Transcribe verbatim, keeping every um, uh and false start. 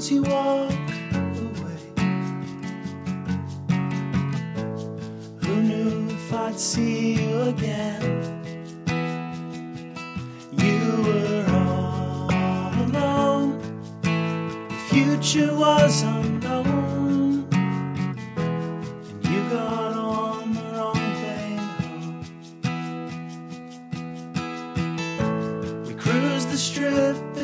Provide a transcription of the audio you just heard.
as you walk away. Who knew if I'd see you again? You were all alone. The future was unknown, and you got on the wrong plane home. We cruised the strip